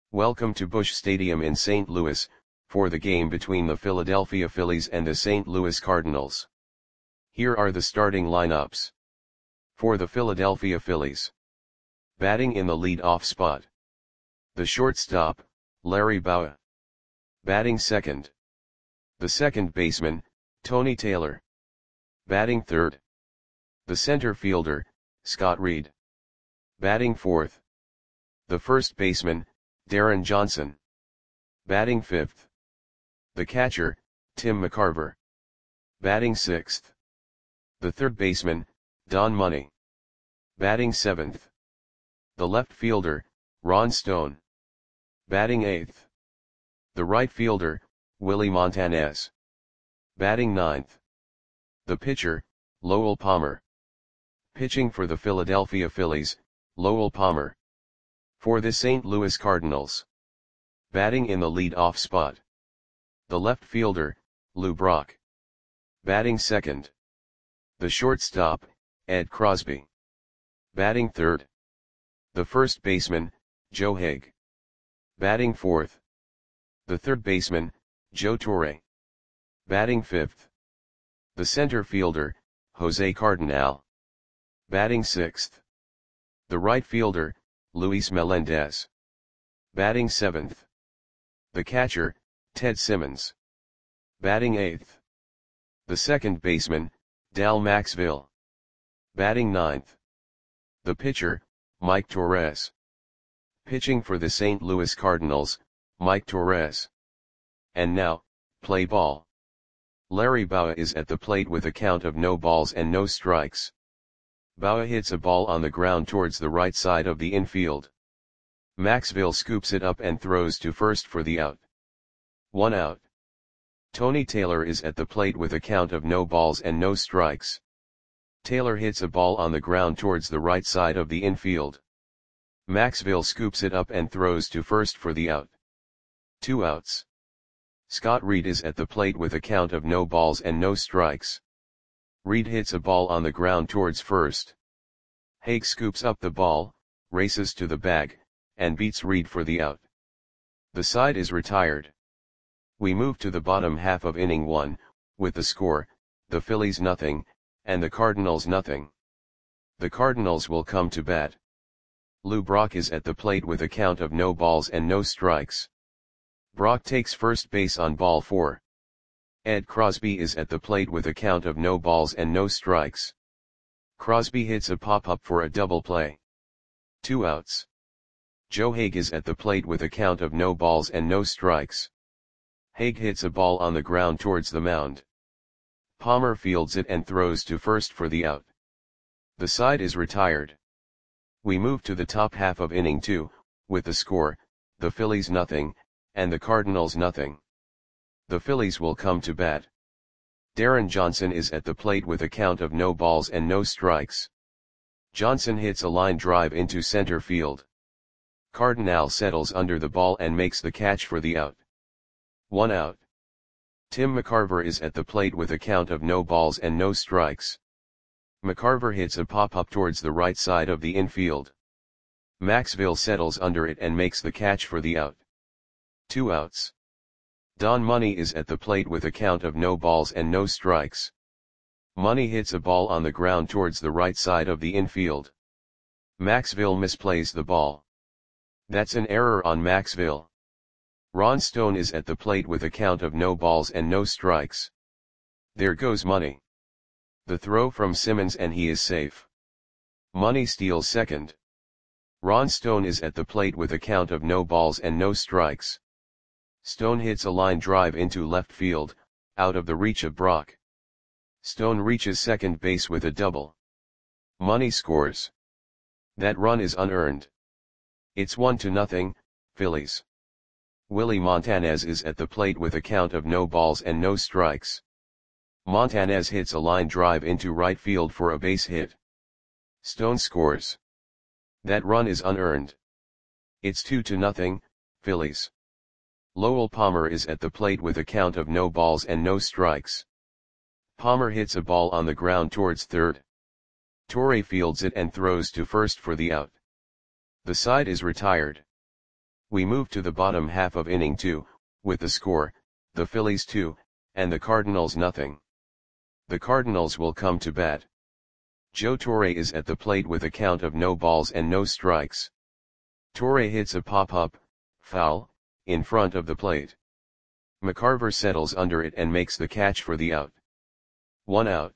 Welcome to Busch Stadium in St. Louis, for the game between the Philadelphia Phillies and the St. Louis Cardinals. Here are the starting lineups. For the Philadelphia Phillies. Batting in the lead-off spot. The shortstop, Larry Bowa. Batting second. The second baseman, Tony Taylor. Batting third. The center fielder, Scott Reed. Batting fourth. The first baseman, Darren Johnson. Batting fifth. The catcher, Tim McCarver. Batting sixth. The third baseman, Don Money. Batting seventh. The left fielder, Ron Stone. Batting eighth. The right fielder, Willie Montanez. Batting ninth. The pitcher, Lowell Palmer. Pitching for the Philadelphia Phillies, Lowell Palmer. For the St. Louis Cardinals. Batting in the lead-off spot. The left fielder, Lou Brock. Batting second. The shortstop, Ed Crosby. Batting third. The first baseman, Joe Haig. Batting fourth. The third baseman, Joe Torre. Batting fifth. The center fielder, Jose Cardinal. Batting sixth. The right fielder, Luis Melendez. Batting seventh. The catcher, Ted Simmons. Batting eighth. The second baseman, Dal Maxville. Batting ninth. The pitcher, Mike Torres. Pitching for the St. Louis Cardinals, Mike Torres. And now, play ball. Larry Bowa is at the plate with a count of no balls and no strikes. Bowa hits a ball on the ground towards the right side of the infield. Maxville scoops it up and throws to first for the out. 1 out. Tony Taylor is at the plate with a count of no balls and no strikes. Taylor hits a ball on the ground towards the right side of the infield. Maxville scoops it up and throws to first for the out. 2 outs. Scott Reed is at the plate with a count of no balls and no strikes. Reed hits a ball on the ground towards first. Haig scoops up the ball, races to the bag, and beats Reed for the out. The side is retired. We move to the bottom half of inning 1, with the score, the Phillies nothing, and the Cardinals nothing. The Cardinals will come to bat. Lou Brock is at the plate with a count of no balls and no strikes. Brock takes first base on ball 4. Ed Crosby is at the plate with a count of no balls and no strikes. Crosby hits a pop-up for a double play. 2 outs. Joe Haig is at the plate with a count of no balls and no strikes. Haig hits a ball on the ground towards the mound. Palmer fields it and throws to first for the out. The side is retired. We move to the top half of inning 2, with the score, the Phillies nothing, and the Cardinals nothing. The Phillies will come to bat. Darren Johnson is at the plate with a count of no balls and no strikes. Johnson hits a line drive into center field. Cardinal settles under the ball and makes the catch for the out. 1 out. Tim McCarver is at the plate with a count of no balls and no strikes. McCarver hits a pop-up towards the right side of the infield. Maxville settles under it and makes the catch for the out. 2 outs. Don Money is at the plate with a count of no balls and no strikes. Money hits a ball on the ground towards the right side of the infield. Maxville misplays the ball. That's an error on Maxville. Ron Stone is at the plate with a count of no balls and no strikes. There goes Money. The throw from Simmons and he is safe. Money steals second. Ron Stone is at the plate with a count of no balls and no strikes. Stone hits a line drive into left field, out of the reach of Brock. Stone reaches second base with a double. Money scores. That run is unearned. It's 1-0, Phillies. Willie Montanez is at the plate with a count of no balls and no strikes. Montanez hits a line drive into right field for a base hit. Stone scores. That run is unearned. It's 2-0, Phillies. Lowell Palmer is at the plate with a count of no balls and no strikes. Palmer hits a ball on the ground towards third. Torre fields it and throws to first for the out. The side is retired. We move to the bottom half of inning 2, with the score, the Phillies 2, and the Cardinals nothing. The Cardinals will come to bat. Joe Torre is at the plate with a count of no balls and no strikes. Torre hits a pop-up, foul, in front of the plate. McCarver settles under it and makes the catch for the out. 1 out.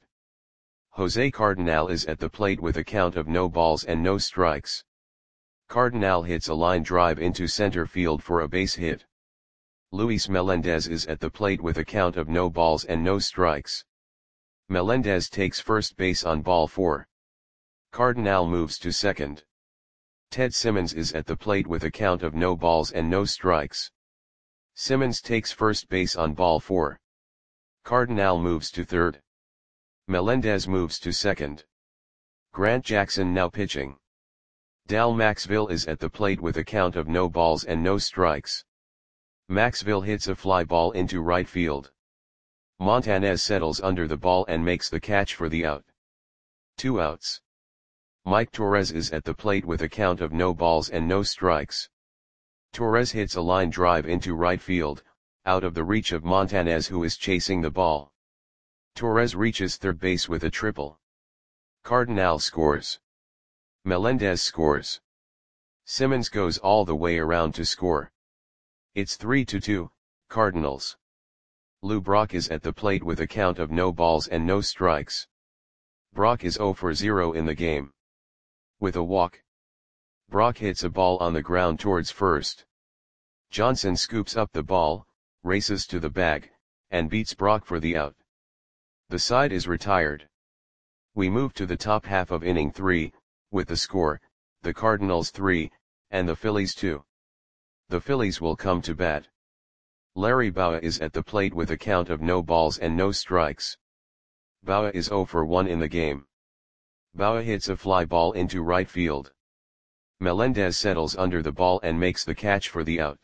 Jose Cardinal is at the plate with a count of no balls and no strikes. Cardinal hits a line drive into center field for a base hit. Luis Melendez is at the plate with a count of no balls and no strikes. Melendez takes first base on ball 4. Cardinal moves to second. Ted Simmons is at the plate with a count of no balls and no strikes. Simmons takes first base on ball 4. Cardinal moves to third. Melendez moves to second. Grant Jackson now pitching. Dal Maxville is at the plate with a count of no balls and no strikes. Maxville hits a fly ball into right field. Montanez settles under the ball and makes the catch for the out. 2 outs. Mike Torres is at the plate with a count of no balls and no strikes. Torres hits a line drive into right field, out of the reach of Montanez, who is chasing the ball. Torres reaches third base with a triple. Cardinal scores. Melendez scores. Simmons goes all the way around to score. It's 3-2, Cardinals. Lou Brock is at the plate with a count of no balls and no strikes. Brock is 0 for 0 in the game. With a walk, Brock hits a ball on the ground towards first. Johnson scoops up the ball, races to the bag, and beats Brock for the out. The side is retired. We move to the top half of inning 3, with the score, the Cardinals 3, and the Phillies 2. The Phillies will come to bat. Larry Bowa is at the plate with a count of no balls and no strikes. Bowa is 0 for 1 in the game. Bowa hits a fly ball into right field. Melendez settles under the ball and makes the catch for the out.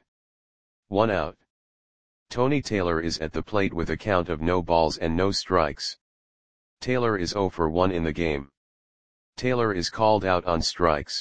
1 out. Tony Taylor is at the plate with a count of no balls and no strikes. Taylor is 0 for 1 in the game. Taylor is called out on strikes.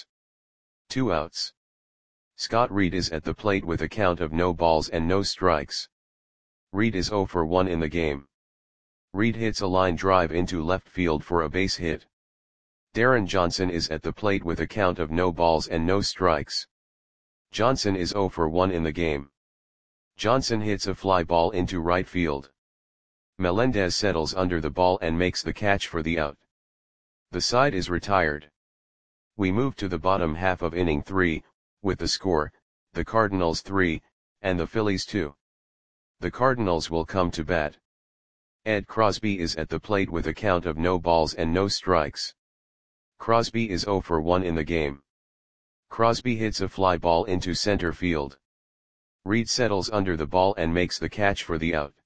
2 outs. Scott Reed is at the plate with a count of no balls and no strikes. Reed is 0 for 1 in the game. Reed hits a line drive into left field for a base hit. Darren Johnson is at the plate with a count of no balls and no strikes. Johnson is 0 for 1 in the game. Johnson hits a fly ball into right field. Melendez settles under the ball and makes the catch for the out. The side is retired. We move to the bottom half of inning 3, with the score, the Cardinals 3, and the Phillies 2. The Cardinals will come to bat. Ed Crosby is at the plate with a count of no balls and no strikes. Crosby is 0 for 1 in the game. Crosby hits a fly ball into center field. Reed settles under the ball and makes the catch for the out.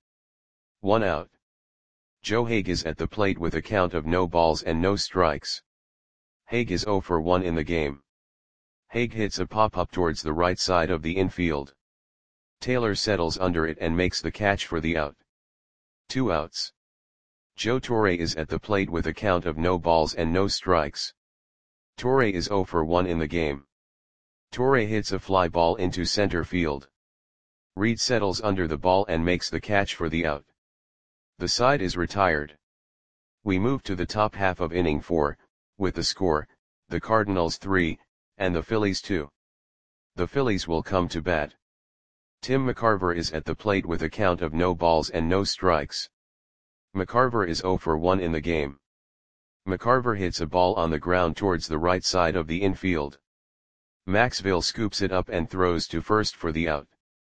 1 out. Joe Hague is at the plate with a count of no balls and no strikes. Hague is 0 for 1 in the game. Hague hits a pop-up towards the right side of the infield. Taylor settles under it and makes the catch for the out. 2 outs. Joe Torre is at the plate with a count of no balls and no strikes. Torre is 0 for 1 in the game. Torre hits a fly ball into center field. Reed settles under the ball and makes the catch for the out. The side is retired. We move to the top half of inning 4, with the score, the Cardinals 3, and the Phillies 2. The Phillies will come to bat. Tim McCarver is at the plate with a count of no balls and no strikes. McCarver is 0 for 1 in the game. McCarver hits a ball on the ground towards the right side of the infield. Maxville scoops it up and throws to first for the out.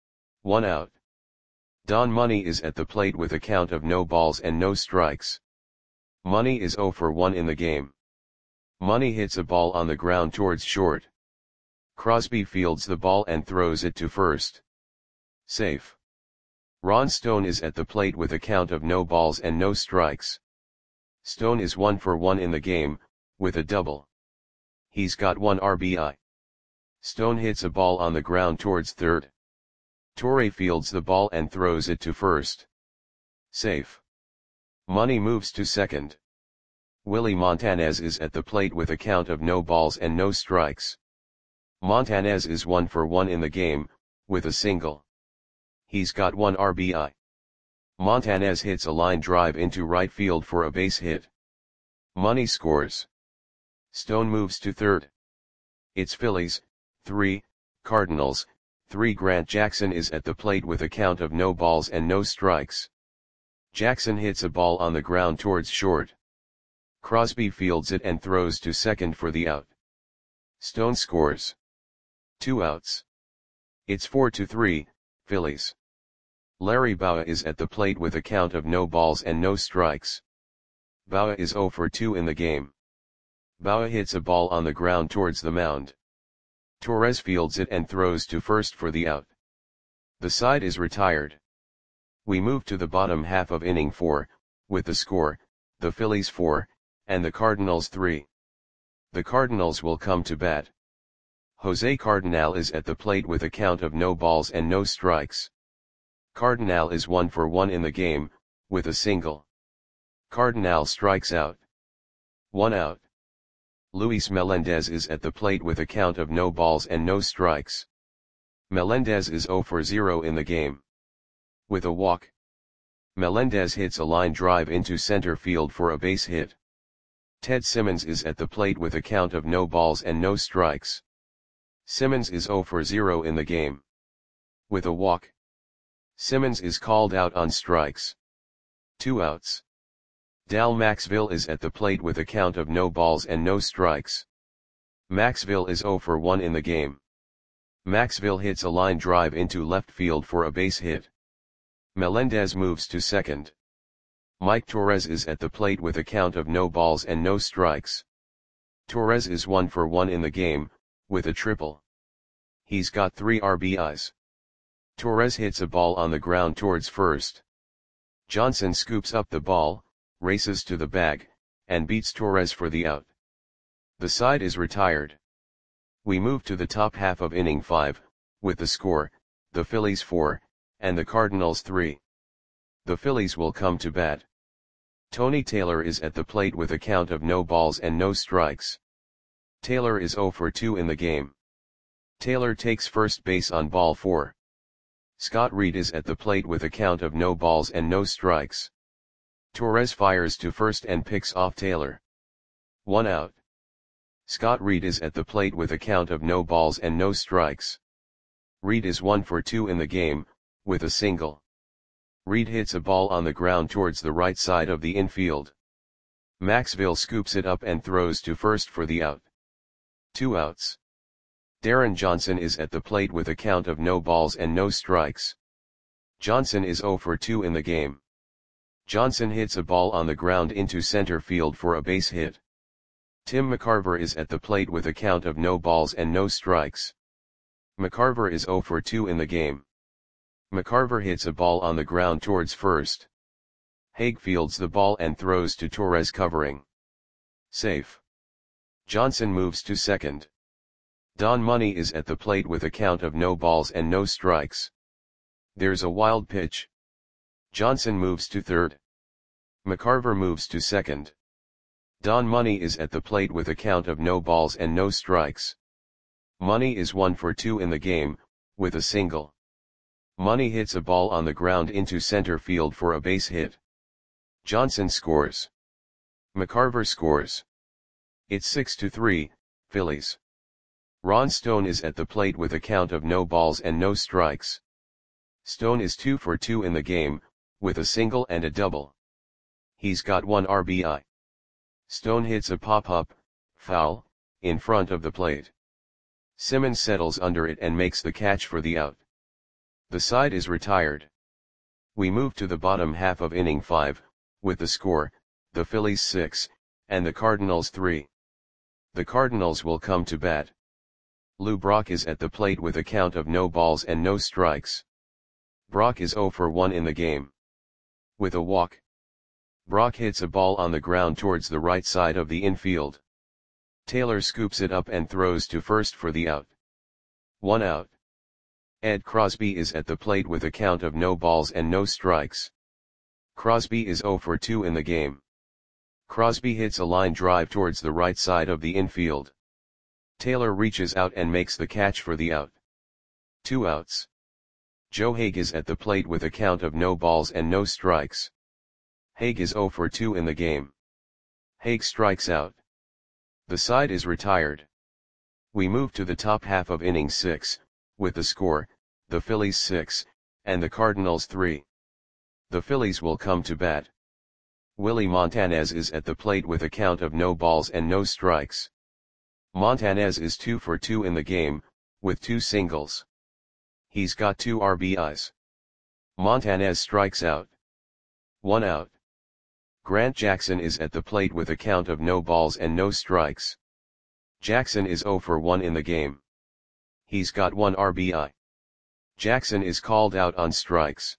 1 out. Don Money is at the plate with a count of no balls and no strikes. Money is 0 for 1 in the game. Money hits a ball on the ground towards short. Crosby fields the ball and throws it to first. Safe. Ron Stone is at the plate with a count of no balls and no strikes. Stone is 1 for 1 in the game, with a double. He's got 1 RBI. Stone hits a ball on the ground towards third. Torre fields the ball and throws it to first. Safe. Money moves to second. Willie Montanez is at the plate with a count of no balls and no strikes. Montanez is 1 for 1 in the game, with a single. He's got 1 RBI. Montanez hits a line drive into right field for a base hit. Money scores. Stone moves to third. It's Phillies, 3, Cardinals, 3. Grant Jackson is at the plate with a count of no balls and no strikes. Jackson hits a ball on the ground towards short. Crosby fields it and throws to second for the out. Stone scores. 2 outs. It's 4-3, Phillies. Larry Bowa is at the plate with a count of no balls and no strikes. Bowa is 0 for 2 in the game. Bowa hits a ball on the ground towards the mound. Torres fields it and throws to first for the out. The side is retired. We move to the bottom half of inning 4, with the score, the Phillies 4, and the Cardinals 3. The Cardinals will come to bat. Jose Cardinal is at the plate with a count of no balls and no strikes. Cardinal is 1 for 1 in the game, with a single. Cardinal strikes out. 1 out. Luis Melendez is at the plate with a count of no balls and no strikes. Melendez is 0 for 0 in the game. With a walk. Melendez hits a line drive into center field for a base hit. Ted Simmons is at the plate with a count of no balls and no strikes. Simmons is 0 for 0 in the game. With a walk. Simmons is called out on strikes. 2 outs. Dal Maxville is at the plate with a count of no balls and no strikes. Maxville is 0 for 1 in the game. Maxville hits a line drive into left field for a base hit. Melendez moves to second. Mike Torres is at the plate with a count of no balls and no strikes. Torres is 1 for 1 in the game, with a triple. He's got 3 RBIs. Torres hits a ball on the ground towards first. Johnson scoops up the ball, races to the bag, and beats Torres for the out. The side is retired. We move to the top half of inning 5, with the score, the Phillies 4, and the Cardinals 3. The Phillies will come to bat. Tony Taylor is at the plate with a count of no balls and no strikes. Taylor is 0 for 2 in the game. Taylor takes first base on ball 4. Scott Reed is at the plate with a count of no balls and no strikes. Torres fires to first and picks off Taylor. 1 out. Scott Reed is at the plate with a count of no balls and no strikes. Reed is 1 for 2 in the game, with a single. Reed hits a ball on the ground towards the right side of the infield. Maxville scoops it up and throws to first for the out. 2 outs. Darren Johnson is at the plate with a count of no balls and no strikes. Johnson is 0 for 2 in the game. Johnson hits a ball on the ground into center field for a base hit. Tim McCarver is at the plate with a count of no balls and no strikes. McCarver is 0 for 2 in the game. McCarver hits a ball on the ground towards first. Haig fields the ball and throws to Torres covering. Safe. Johnson moves to second. Don Money is at the plate with a count of no balls and no strikes. There's a wild pitch. Johnson moves to third. McCarver moves to second. Don Money is at the plate with a count of no balls and no strikes. Money is 1 for 2 in the game, with a single. Money hits a ball on the ground into center field for a base hit. Johnson scores. McCarver scores. It's 6-3, Phillies. Ron Stone is at the plate with a count of no balls and no strikes. Stone is 2 for 2 in the game, with a single and a double. He's got 1 RBI. Stone hits a pop-up, foul, in front of the plate. Simmons settles under it and makes the catch for the out. The side is retired. We move to the bottom half of inning 5, with the score, the Phillies 6, and the Cardinals 3. The Cardinals will come to bat. Lou Brock is at the plate with a count of no balls and no strikes. Brock is 0 for 1 in the game. With a walk. Brock hits a ball on the ground towards the right side of the infield. Taylor scoops it up and throws to first for the out. 1 out. Ed Crosby is at the plate with a count of no balls and no strikes. Crosby is 0 for 2 in the game. Crosby hits a line drive towards the right side of the infield. Taylor reaches out and makes the catch for the out. 2 outs. Joe Hague is at the plate with a count of no balls and no strikes. Hague is 0 for 2 in the game. Hague strikes out. The side is retired. We move to the top half of inning 6, with the score, the Phillies 6, and the Cardinals 3. The Phillies will come to bat. Willie Montanez is at the plate with a count of no balls and no strikes. Montanez is 2 for 2 in the game, with 2 singles. He's got 2 RBIs. Montanez strikes out. 1 out. Grant Jackson is at the plate with a count of no balls and no strikes. Jackson is 0 for 1 in the game. He's got 1 RBI. Jackson is called out on strikes.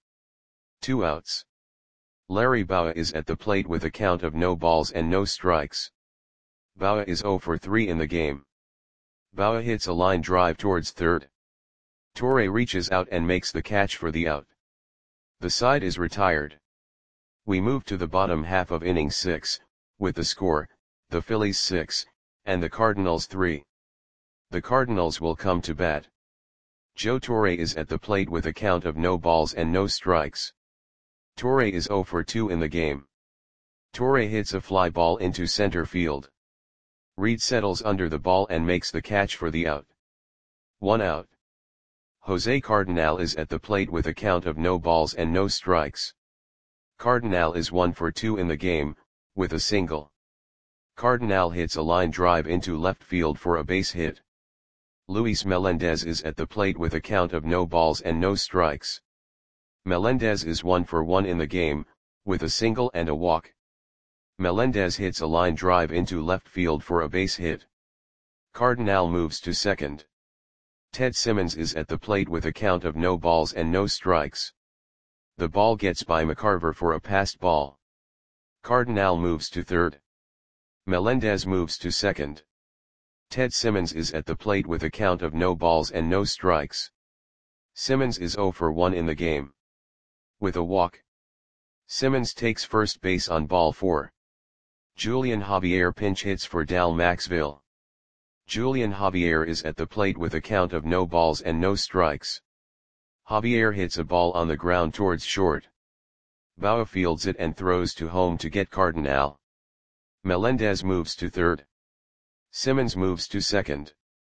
2 outs. Larry Bowa is at the plate with a count of no balls and no strikes. Bowa is 0 for 3 in the game. Bowa hits a line drive towards third. Torre reaches out and makes the catch for the out. The side is retired. We move to the bottom half of inning 6, with the score, the Phillies 6, and the Cardinals 3. The Cardinals will come to bat. Joe Torre is at the plate with a count of no balls and no strikes. Torre is 0 for 2 in the game. Torre hits a fly ball into center field. Reed settles under the ball and makes the catch for the out. 1 out. Jose Cardinal is at the plate with a count of no balls and no strikes. Cardinal is 1 for 2 in the game, with a single. Cardinal hits a line drive into left field for a base hit. Luis Melendez is at the plate with a count of no balls and no strikes. Melendez is 1 for 1 in the game, with a single and a walk. Melendez hits a line drive into left field for a base hit. Cardinal moves to second. Ted Simmons is at the plate with a count of no balls and no strikes. The ball gets by McCarver for a passed ball. Cardinal moves to third. Melendez moves to second. Ted Simmons is at the plate with a count of no balls and no strikes. Simmons is 0 for 1 in the game. With a walk. Simmons takes first base on ball 4. Julian Javier pinch hits for Dal Maxville. Julian Javier is at the plate with a count of no balls and no strikes. Javier hits a ball on the ground towards short. Bowa fields it and throws to home to get Cardinal. Melendez moves to third. Simmons moves to second.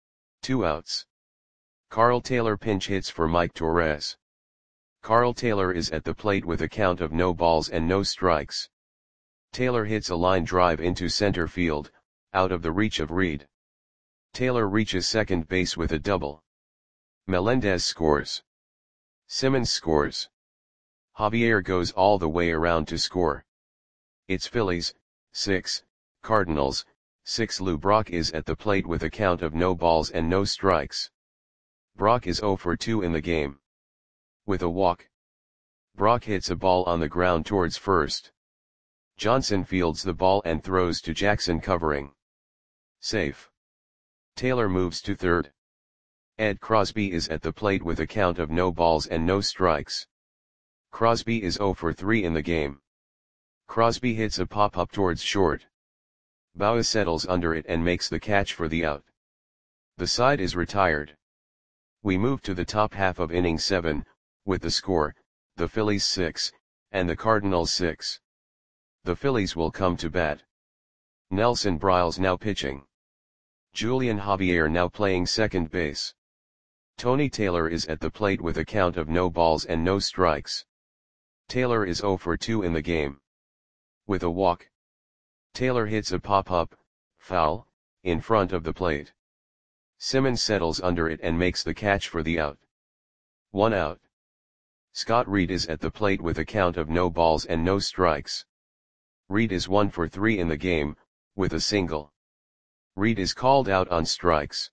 2 outs. Carl Taylor pinch hits for Mike Torres. Carl Taylor is at the plate with a count of no balls and no strikes. Taylor hits a line drive into center field, out of the reach of Reed. Taylor reaches second base with a double. Melendez scores. Simmons scores. Javier goes all the way around to score. It's Phillies, 6, Cardinals, 6. Lou Brock is at the plate with a count of no balls and no strikes. Brock is 0 for 2 in the game. With a walk. Brock hits a ball on the ground towards first. Johnson fields the ball and throws to Jackson covering. Safe. Taylor moves to third. Ed Crosby is at the plate with a count of no balls and no strikes. Crosby is 0 for 3 in the game. Crosby hits a pop-up towards short. Bowa settles under it and makes the catch for the out. The side is retired. We move to the top half of inning 7, with the score, the Phillies 6, and the Cardinals 6. The Phillies will come to bat. Nelson Briles now pitching. Julian Javier now playing second base. Tony Taylor is at the plate with a count of no balls and no strikes. Taylor is 0 for 2 in the game. With a walk. Taylor hits a pop-up, foul, in front of the plate. Simmons settles under it and makes the catch for the out. 1 out. Scott Reed is at the plate with a count of no balls and no strikes. Reed is 1 for 3 in the game, with a single. Reed is called out on strikes.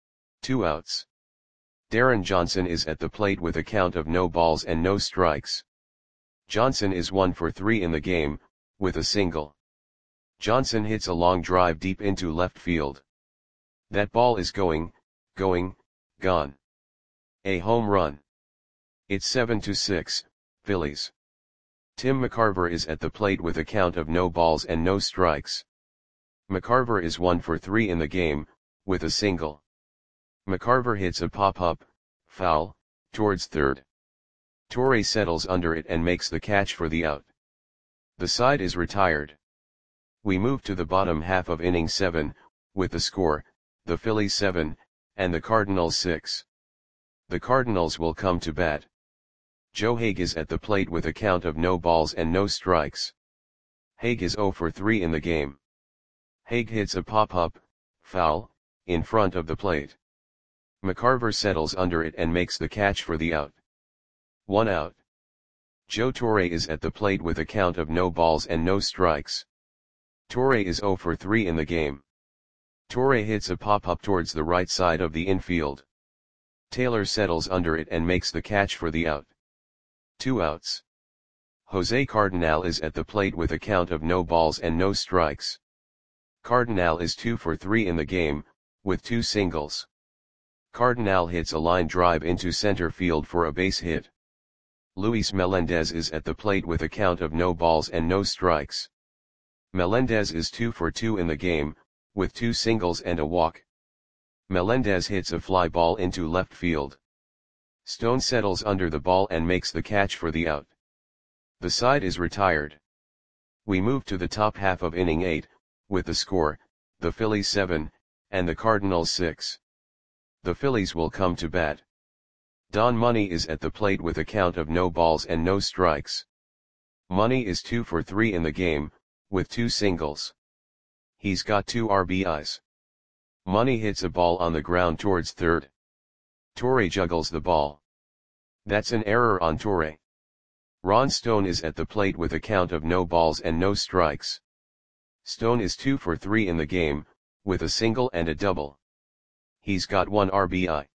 2 outs. Darren Johnson is at the plate with a count of no balls and no strikes. Johnson is 1 for 3 in the game, with a single. Johnson hits a long drive deep into left field. That ball is gone. A home run. It's 7-6, Phillies. Tim McCarver is at the plate with a count of no balls and no strikes. McCarver is 1 for 3 in the game, with a single. McCarver hits a pop-up, foul, towards third. Torre settles under it and makes the catch for the out. The side is retired. We move to the bottom half of inning 7, with the score, the Phillies 7, and the Cardinals 6. The Cardinals will come to bat. Joe Hague is at the plate with a count of no balls and no strikes. Hague is 0 for 3 in the game. Hague hits a pop-up, foul, in front of the plate. McCarver settles under it and makes the catch for the out. 1 out. Joe Torre is at the plate with a count of no balls and no strikes. Torre is 0 for 3 in the game. Torre hits a pop-up towards the right side of the infield. Taylor settles under it and makes the catch for the out. 2 outs. Jose Cardinal is at the plate with a count of no balls and no strikes. Cardinal is 2 for 3 in the game, with 2 singles. Cardinal hits a line drive into center field for a base hit. Luis Melendez is at the plate with a count of no balls and no strikes. Melendez is 2 for 2 in the game, with 2 singles and a walk. Melendez hits a fly ball into left field. Stone settles under the ball and makes the catch for the out. The side is retired. We move to the top half of inning 8, with the score, the Phillies 7, and the Cardinals 6. The Phillies will come to bat. Don Money is at the plate with a count of no balls and no strikes. Money is 2 for 3 in the game, with 2 singles. He's got 2 RBIs. Money hits a ball on the ground towards third. Torre juggles the ball. That's an error on Torre. Ron Stone is at the plate with a count of no balls and no strikes. Stone is 2 for 3 in the game, with a single and a double. He's got 1 RBI.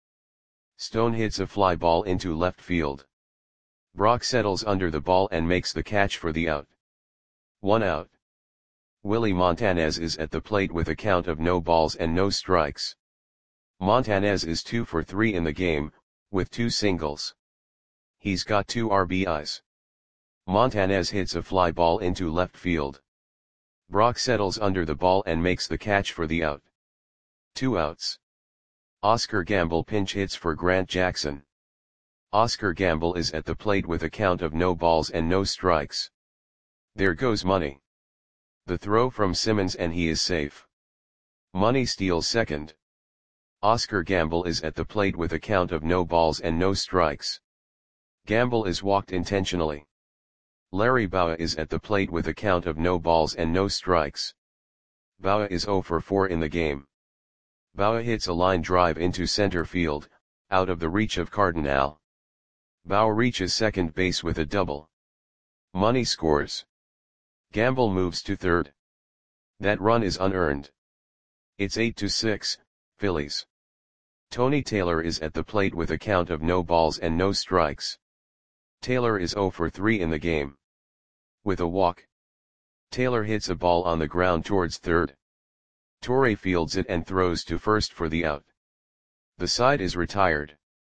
Stone hits a fly ball into left field. Brock settles under the ball and makes the catch for the out. 1 out. Willie Montanez is at the plate with a count of no balls and no strikes. Montanez is 2 for 3 in the game, with 2 singles. He's got 2 RBIs. Montanez hits a fly ball into left field. Brock settles under the ball and makes the catch for the out. 2 outs. Oscar Gamble pinch hits for Grant Jackson. Oscar Gamble is at the plate with a count of no balls and no strikes. There goes Money. The throw from Simmons and he is safe. Money steals second. Oscar Gamble is at the plate with a count of no balls and no strikes. Gamble is walked intentionally. Larry Bowa is at the plate with a count of no balls and no strikes. Bowa is 0 for 4 in the game. Bowa hits a line drive into center field, out of the reach of Cardinal. Bowa reaches second base with a double. Money scores. Gamble moves to third. That run is unearned. It's 8-6, Phillies. Tony Taylor is at the plate with a count of no balls and no strikes. Taylor is 0 for 3 in the game. With a walk. Taylor hits a ball on the ground towards third. Torre fields it and throws to first for the out. The side is retired.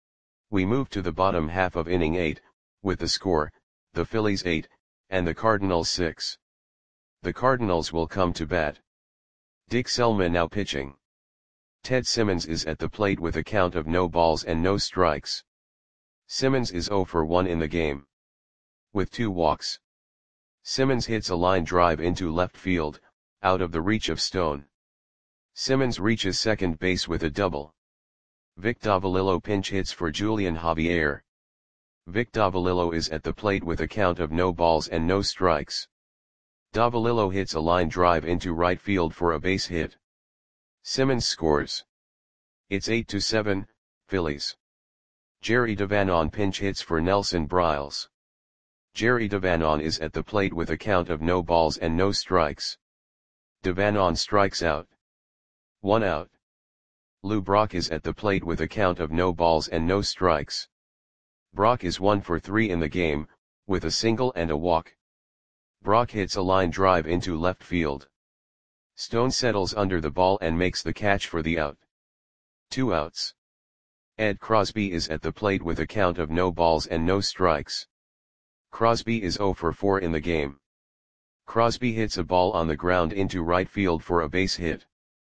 We move to the bottom half of inning 8, with the score, the Phillies 8, and the Cardinals 6. The Cardinals will come to bat. Dick Selma now pitching. Ted Simmons is at the plate with a count of no balls and no strikes. Simmons is 0 for 1 in the game. With 2 walks. Simmons hits a line drive into left field, out of the reach of Stone. Simmons reaches second base with a double. Vic Davalillo pinch hits for Julian Javier. Vic Davalillo is at the plate with a count of no balls and no strikes. Davalillo hits a line drive into right field for a base hit. Simmons scores. It's 8-7, Phillies. Jerry Devanon pinch hits for Nelson Briles. Jerry Devanon is at the plate with a count of no balls and no strikes. Devanon strikes out. 1 out. Lou Brock is at the plate with a count of no balls and no strikes. Brock is 1 for 3 in the game, with a single and a walk. Brock hits a line drive into left field. Stone settles under the ball and makes the catch for the out. 2 outs. Ed Crosby is at the plate with a count of no balls and no strikes. Crosby is 0 for 4 in the game. Crosby hits a ball on the ground into right field for a base hit.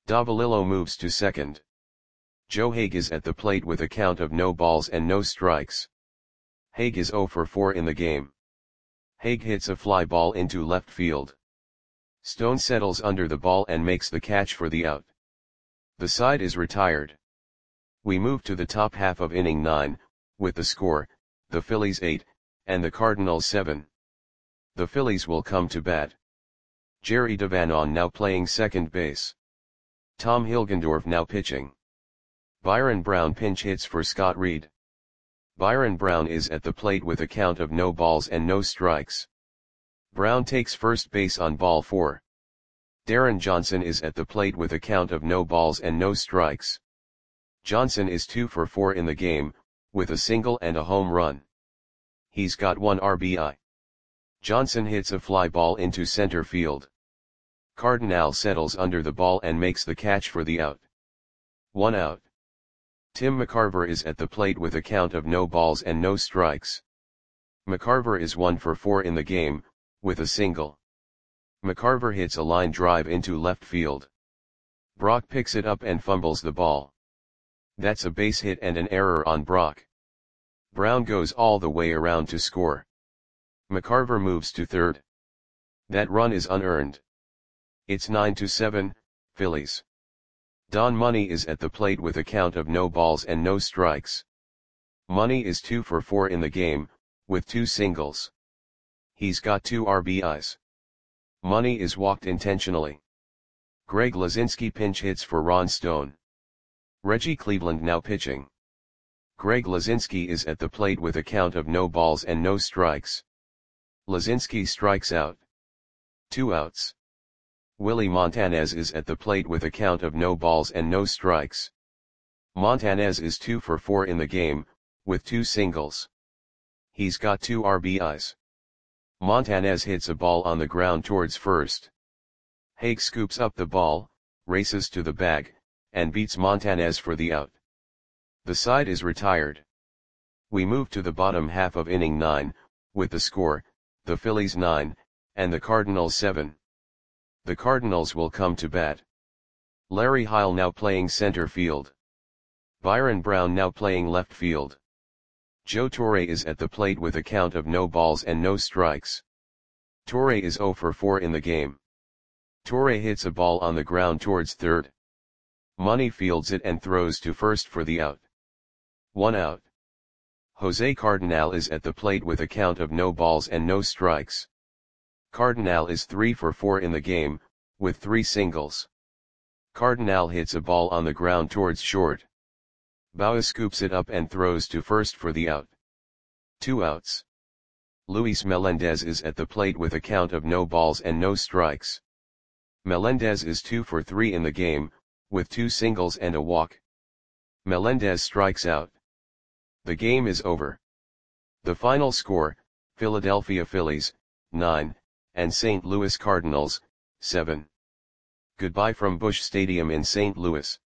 Davalillo moves to second. Joe Hague is at the plate with a count of no balls and no strikes. Hague is 0 for 4 in the game. Hague hits a fly ball into left field. Stone settles under the ball and makes the catch for the out. The side is retired. We move to the top half of inning 9, with the score, the Phillies 8, and the Cardinals 7. The Phillies will come to bat. Jerry Devanon now playing second base. Tom Hilgendorf now pitching. Byron Brown pinch hits for Scott Reed. Byron Brown is at the plate with a count of no balls and no strikes. Brown takes first base on ball 4. Darren Johnson is at the plate with a count of no balls and no strikes. Johnson is 2 for 4 in the game, with a single and a home run. He's got 1 RBI. Johnson hits a fly ball into center field. Cardinal settles under the ball and makes the catch for the out. 1 out. Tim McCarver is at the plate with a count of no balls and no strikes. McCarver is 1 for 4 in the game, with a single. McCarver hits a line drive into left field. Brock picks it up and fumbles the ball. That's a base hit and an error on Brock. Brown goes all the way around to score. McCarver moves to third. That run is unearned. It's 9-7, Phillies. Don Money is at the plate with a count of no balls and no strikes. Money is 2 for 4 in the game, with 2 singles. He's got 2 RBIs. Money is walked intentionally. Greg Lazinski pinch hits for Ron Stone. Reggie Cleveland now pitching. Greg Lazinski is at the plate with a count of no balls and no strikes. Lazinski strikes out. 2 outs. Willie Montanez is at the plate with a count of no balls and no strikes. Montanez is 2 for 4 in the game, with 2 singles. He's got 2 RBIs. Montanez hits a ball on the ground towards first. Hague scoops up the ball, races to the bag, and beats Montanez for the out. The side is retired. We move to the bottom half of inning 9, with the score, the Phillies 9, and the Cardinals 7. The Cardinals will come to bat. Larry Heil now playing center field. Byron Brown now playing left field. Joe Torre is at the plate with a count of no balls and no strikes. Torre is 0 for 4 in the game. Torre hits a ball on the ground towards third. Money fields it and throws to first for the out. 1 out. Jose Cardinal is at the plate with a count of no balls and no strikes. Cardinal is 3 for 4 in the game, with 3 singles. Cardinal hits a ball on the ground towards short. Baua scoops it up and throws to first for the out. 2 outs. Luis Melendez is at the plate with a count of no balls and no strikes. Melendez is 2 for 3 in the game, with 2 singles and a walk. Melendez strikes out. The game is over. The final score, Philadelphia Phillies, 9, and St. Louis Cardinals, 7. Goodbye from Busch Stadium in St. Louis.